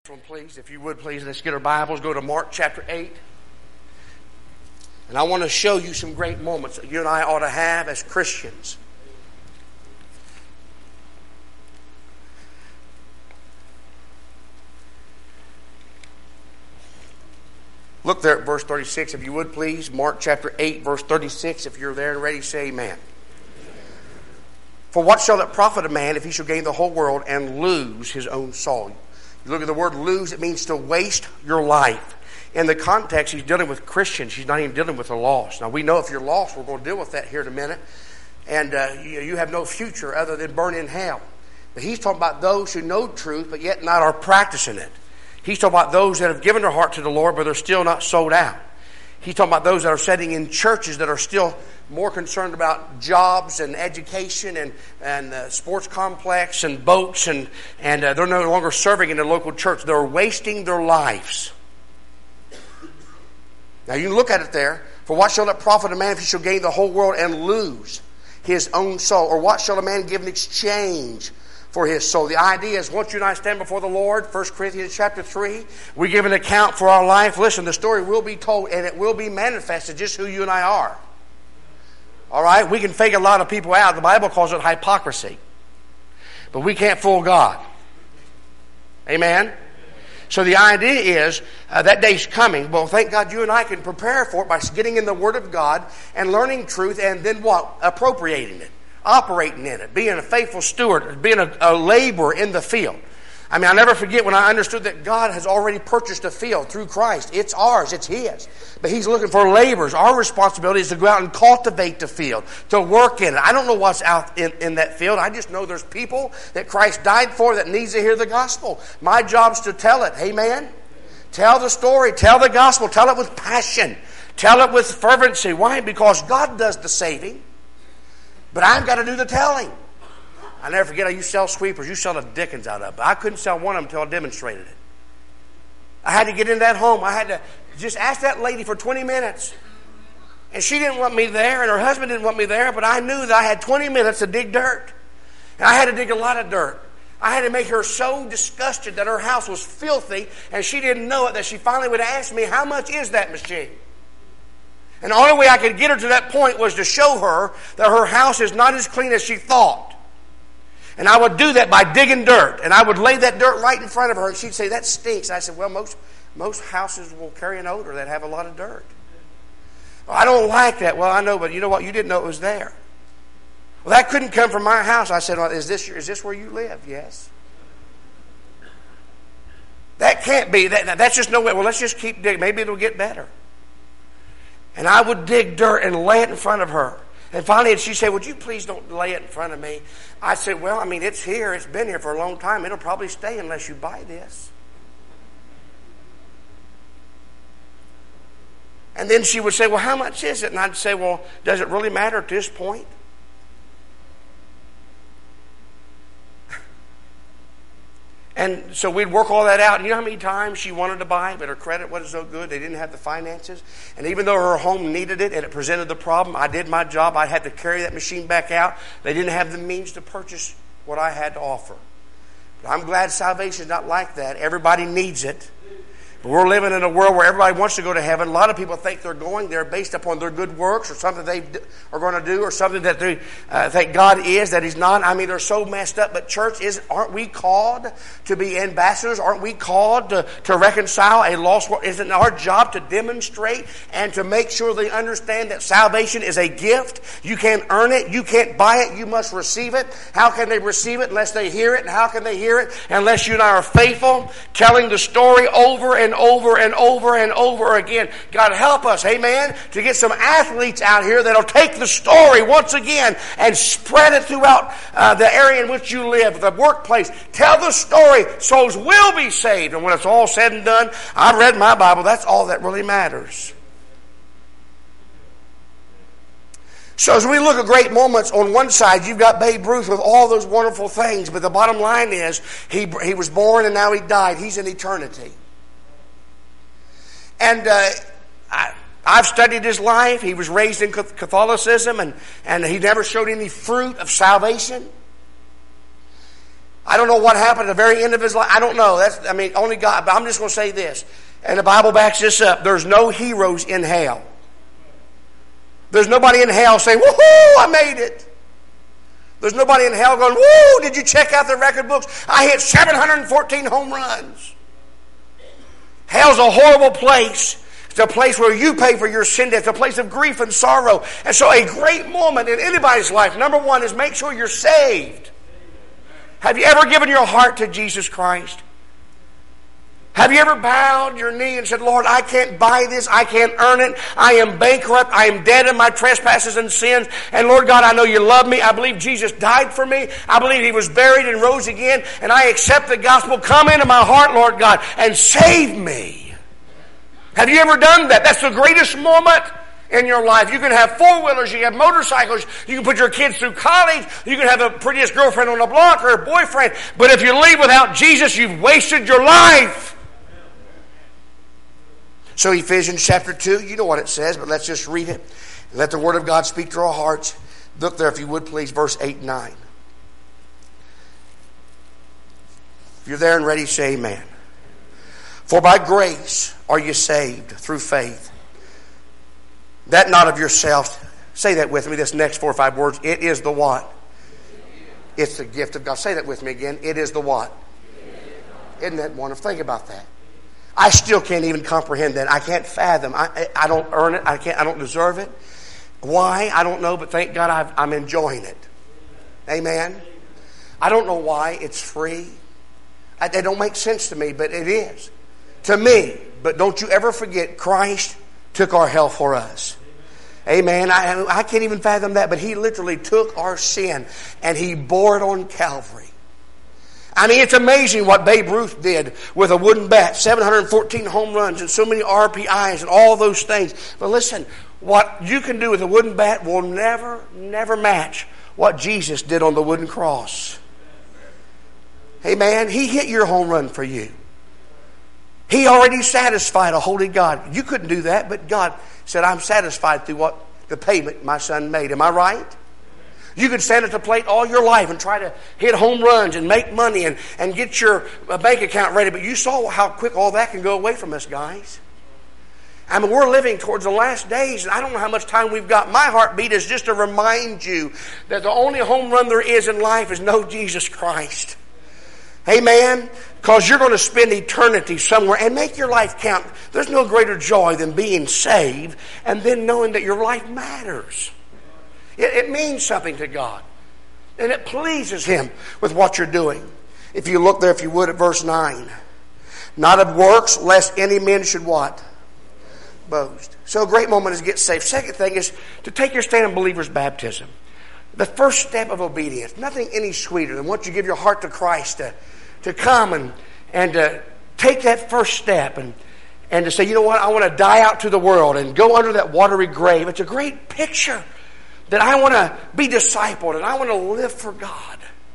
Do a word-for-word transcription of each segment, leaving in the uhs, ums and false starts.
One, please, if you would, please, let's get our Bibles. Go to Mark chapter eight. And I want to show you some great moments that you and I ought to have as Christians. Look there at verse thirty-six, if you would, please. Mark chapter eight, verse thirty-six. If you're there and ready, say amen. For what shall it profit a man if he shall gain the whole world and lose his own soul? You look at the word lose, it means to waste your life. In the context, he's dealing with Christians. He's not even dealing with the lost. Now, we know if you're lost, we're going to deal with that here in a minute. And uh, you, you have no future other than burn in hell. But he's talking about those who know truth, but yet not are practicing it. He's talking about those that have given their heart to the Lord, but they're still not sold out. He's talking about those that are sitting in churches that are still more concerned about jobs and education and, and uh, sports complex and boats, and, and uh, they're no longer serving in the local church. They're wasting their lives. Now you can look at it there. For what shall it profit a man if he shall gain the whole world and lose his own soul? Or what shall a man give in exchange for his soul? The idea is once you and I stand before the Lord, First Corinthians chapter three, we give an account for our life. Listen, the story will be told and it will be manifested just who you and I are. All right? We can fake a lot of people out. The Bible calls it hypocrisy. But we can't fool God. Amen? So the idea is uh, that day's coming. Well, thank God you and I can prepare for it by getting in the Word of God and learning truth and then what? Appropriating it. Operating in it, being a faithful steward, being a, a laborer in the field. I mean, I'll never forget when I understood that God has already purchased a field through Christ. It's ours, it's His. But He's looking for laborers. Our responsibility is to go out and cultivate the field, to work in it. I don't know what's out in, in that field. I just know there's people that Christ died for that needs to hear the gospel. My job's to tell it. Amen? Tell the story. Tell the gospel. Tell it with passion. Tell it with fervency. Why? Because God does the saving. But I've got to do the telling. I never forget, I used to sell sweepers. You sell the dickens out of it. But I couldn't sell one of them until I demonstrated it. I had to get in that home. I had to just ask that lady for twenty minutes. And she didn't want me there, and her husband didn't want me there, but I knew that I had twenty minutes to dig dirt. And I had to dig a lot of dirt. I had to make her so disgusted that her house was filthy, and she didn't know it, that she finally would ask me, how much is that machine? And the only way I could get her to that point was to show her that her house is not as clean as she thought. And I would do that by digging dirt. And I would lay that dirt right in front of her. And she'd say, that stinks. And I said, well, most, most houses will carry an odor that have a lot of dirt. Well, I don't like that. Well, I know, but you know what? You didn't know it was there. Well, that couldn't come from my house. I said, well, is this, is this where you live? Yes. That can't be. That, that's just no way. Well, let's just keep digging. Maybe it'll get better. And I would dig dirt and lay it in front of her. And finally she said, would you please don't lay it in front of me? I said, well, I mean, it's here. It's been here for a long time. It'll probably stay unless you buy this. And then she would say, well, how much is it? And I'd say, well, does it really matter at this point? And so we'd work all that out. And you know how many times she wanted to buy, but her credit wasn't so good. They didn't have the finances. And even though her home needed it and it presented the problem, I did my job. I had to carry that machine back out. They didn't have the means to purchase what I had to offer. But I'm glad salvation is not like that. Everybody needs it. But we're living in a world where everybody wants to go to heaven. A lot of people think they're going there based upon their good works or something they are going to do or something that they uh, think God is, that He's not. I mean, they're so messed up. But church, is, aren't we called to be ambassadors? Aren't we called to, to reconcile a lost world? Isn't our job to demonstrate and to make sure they understand that salvation is a gift? You can't earn it. You can't buy it. You must receive it. How can they receive it unless they hear it? And how can they hear it unless you and I are faithful, telling the story over and over and over and over again? God help us, amen, to get some athletes out here that'll take the story once again and spread it throughout uh, the area in which you live, the workplace. Tell the story. Souls will be saved. And when it's all said and done, I've read my Bible. That's all that really matters. So as we look at great moments, on one side you've got Babe Ruth with all those wonderful things, but the bottom line is he, he was born and now he died. He's in eternity. And uh, I, I've studied his life. He was raised in Catholicism, and, and he never showed any fruit of salvation. I don't know what happened at the very end of his life. I don't know. That's, I mean, only God. But I'm just going to say this. And the Bible backs this up. There's no heroes in hell. There's nobody in hell saying, woohoo, I made it. There's nobody in hell going, woo, did you check out the record books? I hit seven hundred fourteen home runs. Hell's a horrible place. It's a place where you pay for your sin debt. It's a place of grief and sorrow. And so a great moment in anybody's life, number one, is make sure you're saved. Have you ever given your heart to Jesus Christ? Have you ever bowed your knee and said, Lord, I can't buy this. I can't earn it. I am bankrupt. I am dead in my trespasses and sins. And Lord God, I know you love me. I believe Jesus died for me. I believe he was buried and rose again. And I accept the gospel. Come into my heart, Lord God, and save me. Have you ever done that? That's the greatest moment in your life. You can have four-wheelers, you can have motorcycles, you can put your kids through college, you can have the prettiest girlfriend on the block or a boyfriend, but if you leave without Jesus, you've wasted your life. So Ephesians chapter two, you know what it says, but let's just read it. Let the Word of God speak to our hearts. Look there, if you would, please, verse eight and nine. If you're there and ready, say amen. For by grace are you saved through faith. That not of yourself. Say that with me, this next four or five words. It is the what? It's the gift of God. Say that with me again. It is the what? Isn't that wonderful? Think about that. I still can't even comprehend that. I can't fathom. I, I don't earn it. I can't. I don't deserve it. Why? I don't know, but thank God I've, I'm enjoying it. Amen? I don't know why. It's free. I, it don't make sense to me, but it is. To me. But don't you ever forget, Christ took our hell for us. Amen. I, I can't even fathom that, but he literally took our sin and he bore it on Calvary. I mean, it's amazing what Babe Ruth did with a wooden bat, seven hundred fourteen home runs and so many R P Is and all those things. But listen, what you can do with a wooden bat will never, never match what Jesus did on the wooden cross. Amen. He hit your home run for you. He already satisfied a holy God. You couldn't do that, but God said, I'm satisfied through what the payment my son made. Am I right? You could stand at the plate all your life and try to hit home runs and make money and, and get your bank account ready. But you saw how quick all that can go away from us, guys. I mean, we're living towards the last days, and I don't know how much time we've got. My heartbeat is just to remind you that the only home run there is in life is know Jesus Christ. Amen? Because you're going to spend eternity somewhere and make your life count. There's no greater joy than being saved and then knowing that your life matters. It, it means something to God. And it pleases him with what you're doing. If you look there, if you would, at verse nine. Not of works, lest any man should what? Boast. So a great moment is get saved. Second thing is to take your stand in believer's baptism. The first step of obedience. Nothing any sweeter than once you give your heart to Christ to, to come and, and to take that first step and, and to say, you know what, I want to die out to the world and go under that watery grave. It's a great picture that I want to be discipled and I want to live for God.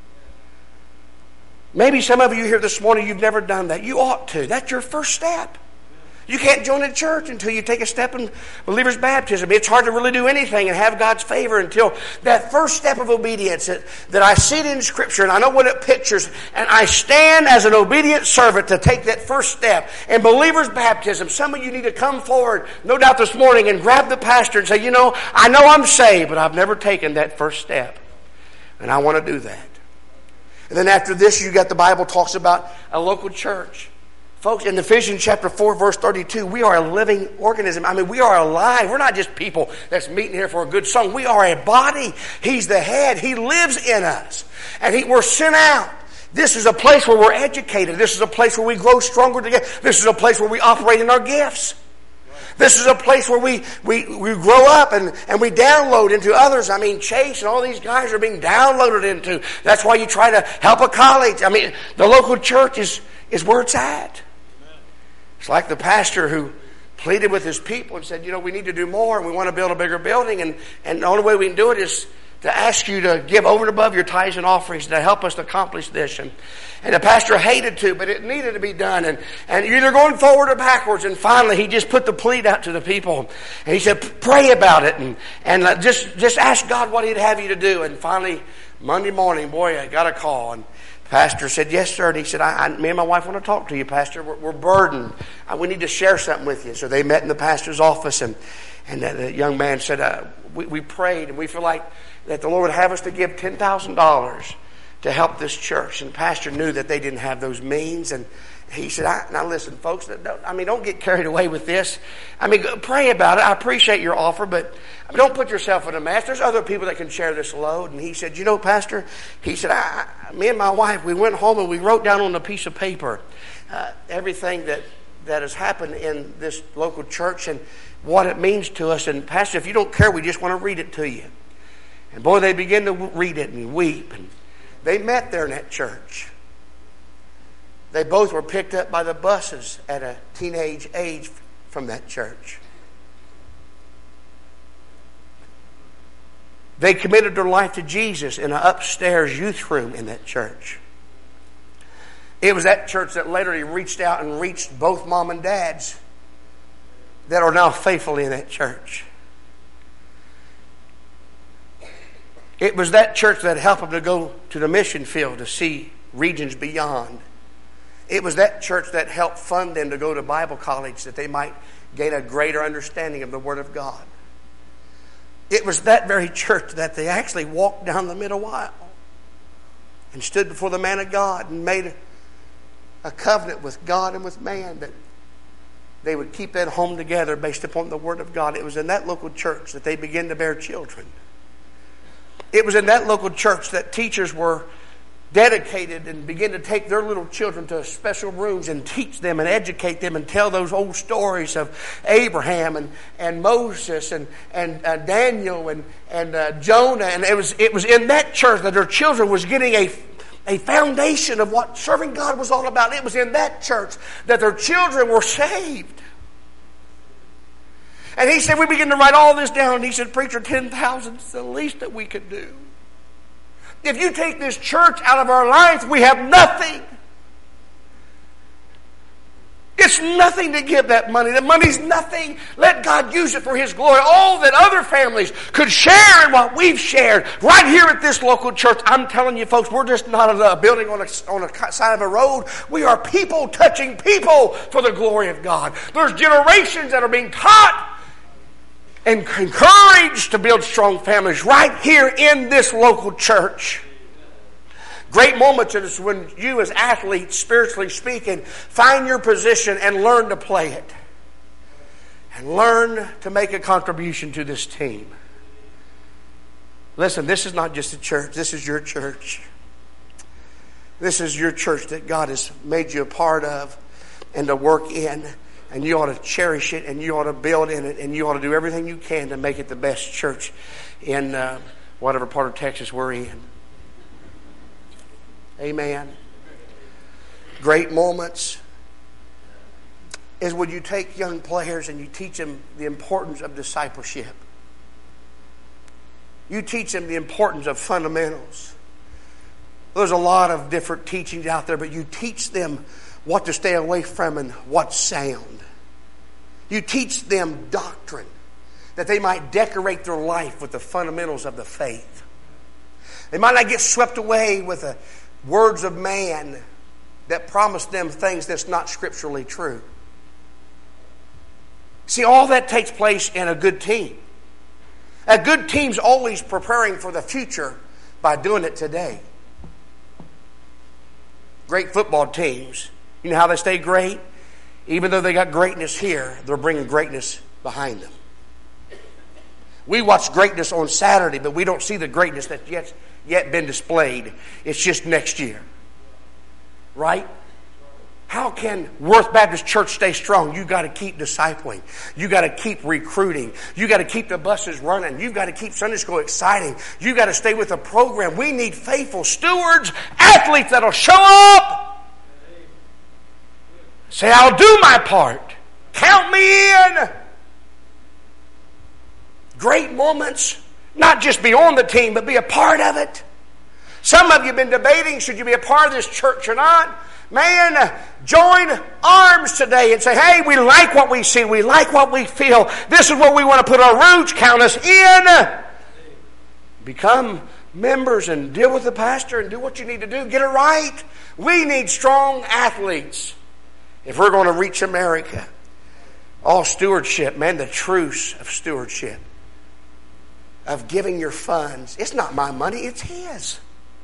Maybe some of you here this morning, you've never done that. You ought to. That's your first step. You can't join a church until you take a step in believer's baptism. It's hard to really do anything and have God's favor until that first step of obedience that, that I see it in Scripture and I know what it pictures. And I stand as an obedient servant to take that first step. In believer's baptism, some of you need to come forward, no doubt this morning, and grab the pastor and say, you know, I know I'm saved, but I've never taken that first step. And I want to do that. And then after this, you got the Bible talks about a local church. Folks, in Ephesians chapter four, verse thirty-two, we are a living organism. I mean, we are alive. We're not just people that's meeting here for a good song. We are a body. He's the head. He lives in us. And he, we're sent out. This is a place where we're educated. This is a place where we grow stronger together. This is a place where we operate in our gifts. This is a place where we, we, we grow up and, and we download into others. I mean, Chase and all these guys are being downloaded into. That's why you try to help a college. I mean, the local church is, is where it's at. It's like the pastor who pleaded with his people and said, you know, we need to do more and we want to build a bigger building. And, and the only way we can do it is to ask you to give over and above your tithes and offerings to help us to accomplish this. And, and the pastor hated to, but it needed to be done. And, and you're either going forward or backwards. And finally, he just put the plead out to the people. And he said, pray about it and, and just, just ask God what he'd have you to do. And finally, Monday morning, boy, I got a call. And the Pastor said, yes, sir. And he said, I, I, me and my wife want to talk to you, Pastor. We're, we're burdened. Uh, we need to share something with you. So they met in the pastor's office, and, and the, the young man said, uh, we, we prayed, and we feel like that the Lord would have us to give ten thousand dollars to help this church. And the pastor knew that they didn't have those means, and he said, I, now listen, folks, don't, I mean, don't get carried away with this. I mean, pray about it. I appreciate your offer, but I mean, don't put yourself in a mess. There's other people that can share this load. And he said, you know, Pastor, he said, I, I, me and my wife, we went home and we wrote down on a piece of paper uh, everything that, that has happened in this local church and what it means to us. And Pastor, if you don't care, we just want to read it to you. And boy, they began to read it and weep. And they met there in that church. They both were picked up by the buses at a teenage age from that church. They committed their life to Jesus in an upstairs youth room in that church. It was that church that later reached out and reached both mom and dads that are now faithfully in that church. It was that church that helped them to go to the mission field to see regions beyond. It was that church that helped fund them to go to Bible college that they might gain a greater understanding of the Word of God. It was that very church that they actually walked down the middle aisle and stood before the man of God and made a covenant with God and with man that they would keep that home together based upon the Word of God. It was in that local church that they began to bear children. It was in that local church that teachers were dedicated and begin to take their little children to special rooms and teach them and educate them and tell those old stories of Abraham and, and Moses and, and uh, Daniel and, and uh, Jonah. And it was, it was in that church that their children was getting a, a foundation of what serving God was all about. It was in that church that their children were saved. And he said, we began to write all this down. And he said, preacher, ten thousand is the least that we could do. If you take this church out of our lives, we have nothing. It's nothing to give that money. The money's nothing. Let God use it for His glory. All that other families could share in what we've shared right here at this local church. I'm telling you, folks, we're just not a building on a, on a side of a road. We are people touching people for the glory of God. There's generations that are being taught and encouraged to build strong families right here in this local church. Great moments is when you as athletes, spiritually speaking, find your position and learn to play it. And learn to make a contribution to this team. Listen, this is not just a church. This is your church. This is your church that God has made you a part of and to work in. And you ought to cherish it, and you ought to build in it, and you ought to do everything you can to make it the best church in uh, whatever part of Texas we're in. Amen. Great moments is when you take young players and you teach them the importance of discipleship. You teach them the importance of fundamentals. There's a lot of different teachings out there, but you teach them what to stay away from and what's sound. You teach them doctrine that they might decorate their life with the fundamentals of the faith. They might not get swept away with the words of man that promise them things that's not scripturally true. See, all that takes place in a good team. A good team's always preparing for the future by doing it today. Great football teams, you know how they stay great? Even though they got greatness here, they're bringing greatness behind them. We watch greatness on Saturday, but we don't see the greatness that's yet, yet been displayed. It's just next year. Right? How can Worth Baptist Church stay strong? You've got to keep discipling. You've got to keep recruiting. You've got to keep the buses running. You've got to keep Sunday school exciting. You've got to stay with the program. We need faithful stewards, athletes that'll show up. Say, I'll do my part. Count me in. Great moments. Not just be on the team, but be a part of it. Some of you have been debating, should you be a part of this church or not? Man, join arms today and say, hey, we like what we see. We like what we feel. This is where we want to put our roots. Count us in. Become members and deal with the pastor and do what you need to do. Get it right. We need strong athletes if we're going to reach America. All stewardship, man, the truce of stewardship, of giving your funds. It's not my money, it's His.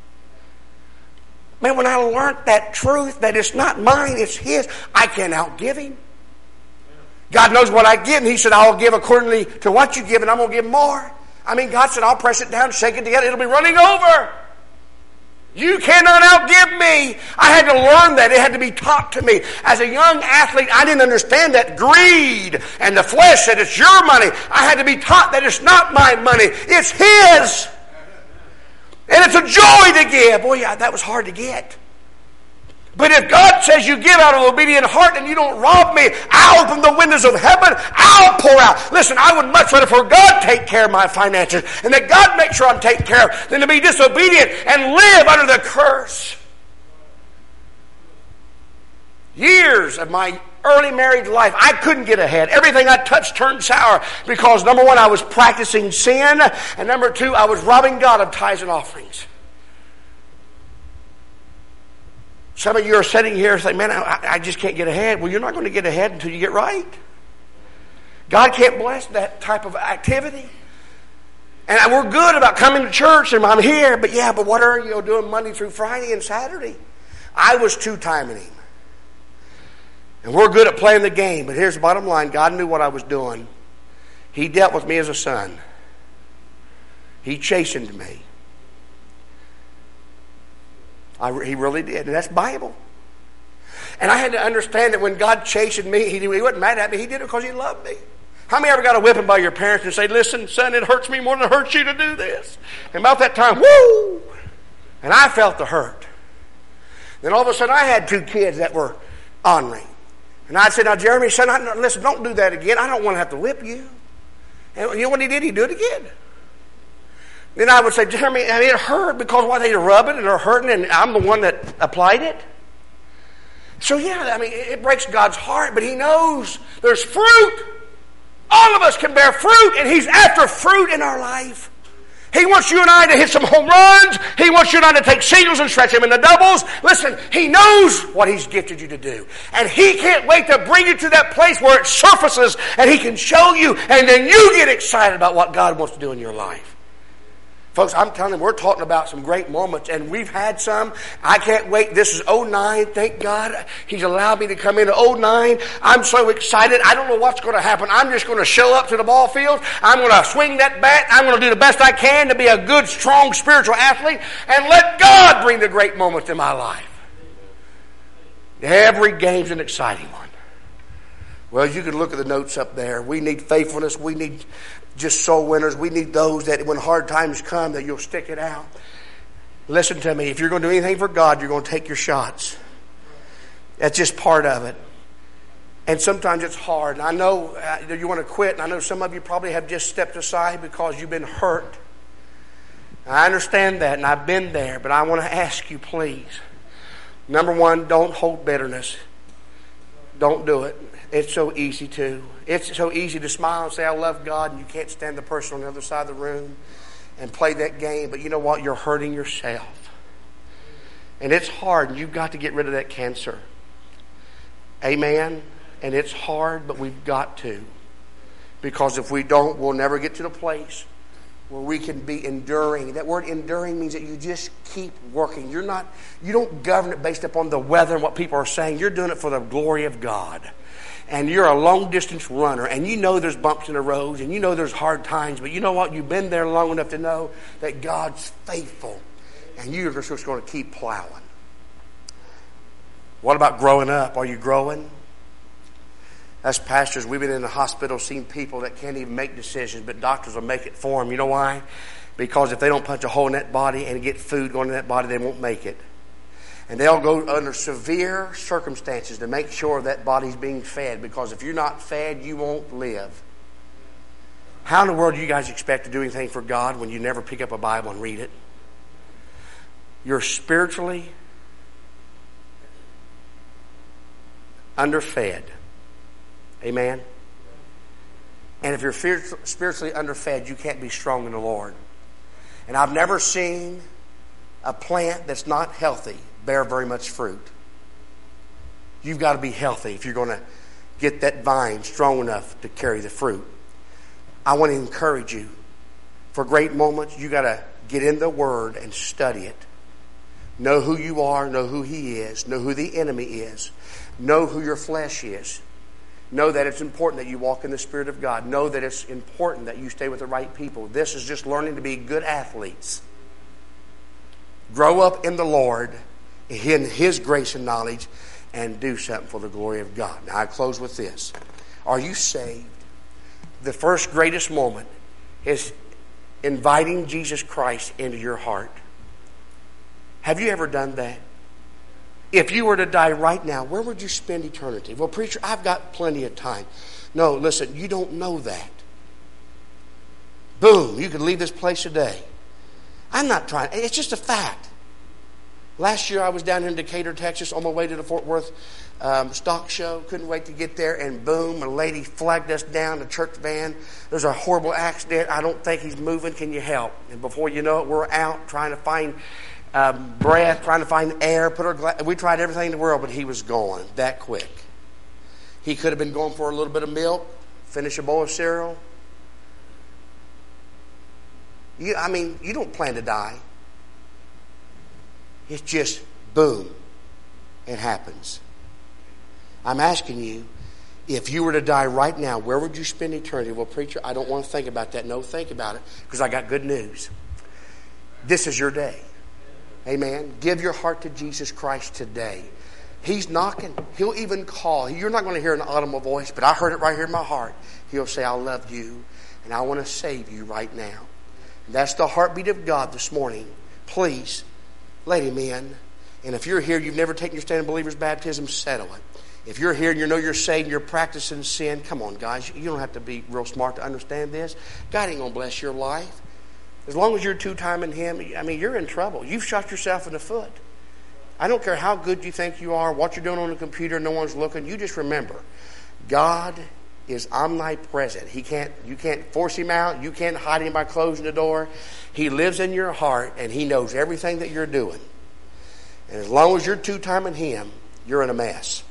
Man, when I learned that truth, that it's not mine, it's His, I can't outgive Him. God knows what I give, and He said, I'll give accordingly to what you give, and I'm going to give more. I mean, God said, I'll press it down, shake it together, it'll be running over. You cannot outgive me. I had to learn that. It had to be taught to me. As a young athlete, I didn't understand that greed and the flesh said it's your money. I had to be taught that it's not my money. It's His. And it's a joy to give. Boy, yeah, that was hard to get. But if God says you give out of an obedient heart and you don't rob me, I'll open the windows of heaven. I'll pour out. Listen, I would much rather for God take care of my finances and that God make sure I'm taken care of than to be disobedient and live under the curse. Years of my early married life, I couldn't get ahead. Everything I touched turned sour because, number one, I was practicing sin, and number two, I was robbing God of tithes and offerings. Some of you are sitting here saying, man, I, I just can't get ahead. Well, you're not going to get ahead until you get right. God can't bless that type of activity. And we're good about coming to church and I'm here, but yeah, but what are you doing Monday through Friday and Saturday? I was two-timing Him. And we're good at playing the game, but here's the bottom line. God knew what I was doing. He dealt with me as a son. He chastened me. I, he really did. And that's Bible. And I had to understand that when God chastened me, he, he wasn't mad at me. He did it because He loved me. How many ever got a whipping by your parents and say, listen, son, it hurts me more than it hurts you to do this? And about that time, woo! And I felt the hurt. Then all of a sudden, I had two kids that were honoring. And I said, now, Jeremy, son, I, listen, don't do that again. I don't want to have to whip you. And you know what he did? He'd do it again. Then I would say, Jeremy, I mean, it hurt because why they rub it and they're hurting and I'm the one that applied it. So yeah, I mean, it breaks God's heart, but He knows there's fruit. All of us can bear fruit, and He's after fruit in our life. He wants you and I to hit some home runs. He wants you and I to take singles and stretch them into doubles. Listen, He knows what He's gifted you to do. And He can't wait to bring you to that place where it surfaces and He can show you, and then you get excited about what God wants to do in your life. Folks, I'm telling you, we're talking about some great moments, and we've had some. I can't wait. This is oh nine. Thank God He's allowed me to come into oh nine. I'm so excited. I don't know what's going to happen. I'm just going to show up to the ball field. I'm going to swing that bat. I'm going to do the best I can to be a good, strong, spiritual athlete, and let God bring the great moments in my life. Every game's an exciting one. Well, you can look at the notes up there. We need faithfulness. We need just soul winners. We need those that when hard times come that you'll stick it out. Listen to me. If you're going to do anything for God, you're going to take your shots. That's just part of it. And sometimes it's hard. And I know uh, you want to quit. And I know some of you probably have just stepped aside because you've been hurt. I understand that, and I've been there. But I want to ask you, please. Number one, don't hold bitterness. Don't do it. It's so easy to. It's so easy to smile and say, I love God, and you can't stand the person on the other side of the room and play that game. But you know what? You're hurting yourself. And it's hard, and you've got to get rid of that cancer. Amen? And it's hard, but we've got to. Because if we don't, we'll never get to the place where we can be enduring. That word enduring means that you just keep working. You're not, you don't govern it based upon the weather and what people are saying. You're doing it for the glory of God. And you're a long-distance runner, and you know there's bumps in the road, and you know there's hard times, but you know what? You've been there long enough to know that God's faithful, and you're just going to keep plowing. What about growing up? Are you growing? As pastors, we've been in the hospital seeing people that can't even make decisions, but doctors will make it for them. You know why? Because if they don't punch a hole in that body and get food going in that body, they won't make it. And they'll go under severe circumstances to make sure that body's being fed. Because if you're not fed, you won't live. How in the world do you guys expect to do anything for God when you never pick up a Bible and read it? You're spiritually underfed. Amen? And if you're spiritually underfed, you can't be strong in the Lord. And I've never seen a plant that's not healthy bear very much fruit. You've got to be healthy if you're going to get that vine strong enough to carry the fruit. I want to encourage you. For great moments, you got to get in the Word and study it. Know who you are, know who He is, know who the enemy is, know who your flesh is. Know that it's important that you walk in the Spirit of God. Know that it's important that you stay with the right people. This is just learning to be good athletes. Grow up in the Lord, in His grace and knowledge, and do something for the glory of God. Now I close with this. Are you saved? The first greatest moment is inviting Jesus Christ into your heart. Have you ever done that? If you were to die right now, where would you spend eternity? Well, preacher, I've got plenty of time. No, listen, you don't know that. Boom, you could leave this place today. I'm not trying. It's just a fact. Last year I was down in Decatur, Texas, on my way to the Fort Worth um, stock show. Couldn't wait to get there, and boom, a lady flagged us down, a church van. There's a horrible accident. I don't think he's moving. Can you help? And before you know it, we're out trying to find um, breath, trying to find air. Put our gla- we tried everything in the world, but he was gone that quick. He could have been going for a little bit of milk, finish a bowl of cereal. You, I mean, you don't plan to die. It's just, boom, it happens. I'm asking you, if you were to die right now, where would you spend eternity? Well, preacher, I don't want to think about that. No, think about it, because I got good news. This is your day. Amen. Give your heart to Jesus Christ today. He's knocking. He'll even call. You're not going to hear an audible voice, but I heard it right here in my heart. He'll say, I love you, and I want to save you right now. And that's the heartbeat of God this morning. Please, let Him in. And if you're here, you've never taken your stand in believer's baptism, settle it. If you're here and you know you're saved and you're practicing sin, come on, guys. You don't have to be real smart to understand this. God ain't going to bless your life. As long as you're two-timing Him, I mean, you're in trouble. You've shot yourself in the foot. I don't care how good you think you are, what you're doing on the computer, no one's looking. You just remember, God is omnipresent. He can't, you can't force Him out. You can't hide Him by closing the door. He lives in your heart, and He knows everything that you're doing. And as long as you're two-timing Him, you're in a mess.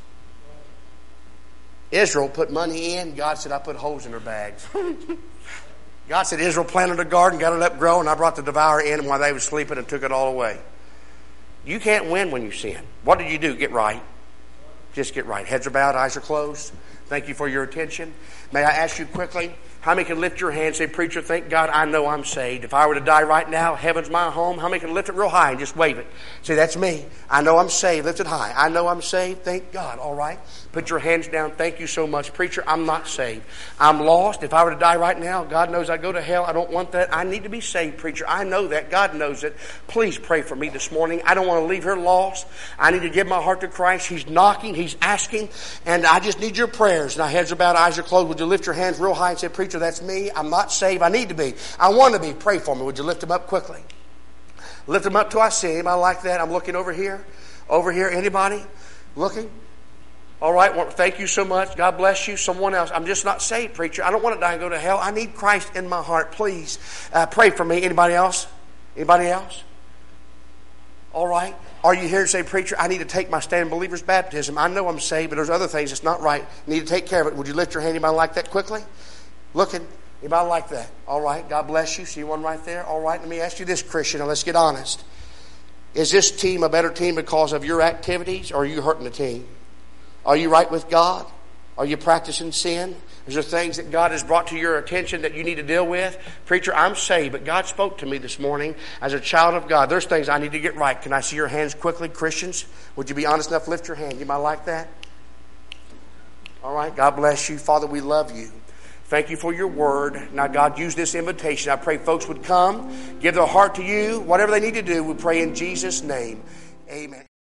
Israel put money in. God said, I put holes in her bags. God said, Israel planted a garden, got it up growing. I brought the devourer in while they were sleeping and took it all away. You can't win when you sin. What did you do? Get right. Just get right. Heads are bowed, eyes are closed. Thank you for your attention. May I ask you quickly, how many can lift your hand and say, preacher, thank God I know I'm saved. If I were to die right now, heaven's my home. How many can lift it real high and just wave it? Say, that's me. I know I'm saved. Lift it high. I know I'm saved. Thank God. All right. Put your hands down. Thank you so much. Preacher, I'm not saved. I'm lost. If I were to die right now, God knows I go to hell. I don't want that. I need to be saved, preacher. I know that. God knows it. Please pray for me this morning. I don't want to leave here lost. I need to give my heart to Christ. He's knocking. He's asking. And I just need your prayers. Now, heads are bowed, eyes are closed. Would you lift your hands real high and say, preacher, that's me. I'm not saved. I need to be. I want to be. Pray for me. Would you lift them up quickly? Lift them up till I see anybody like that. I'm looking over here. Over here. Anybody looking? All right. Well, thank you so much. God bless you. Someone else. I'm just not saved, preacher. I don't want to die and go to hell. I need Christ in my heart. Please uh, pray for me. Anybody else? Anybody else? All right. Are you here to say, preacher, I need to take my stand in believer's baptism. I know I'm saved, but there's other things that's not right. I need to take care of it. Would you lift your hand? Anybody like that quickly? Looking. Anybody like that? All right. God bless you. See one right there? All right. Let me ask you this, Christian. Now let's get honest. Is this team a better team because of your activities, or are you hurting the team? Are you right with God? Are you practicing sin? Is there things that God has brought to your attention that you need to deal with? Preacher, I'm saved, but God spoke to me this morning as a child of God. There's things I need to get right. Can I see your hands quickly, Christians? Would you be honest enough to lift your hand? You might like that? All right. God bless you. Father, we love you. Thank you for your word. Now, God, use this invitation. I pray folks would come, give their heart to you. Whatever they need to do, we pray in Jesus' name. Amen.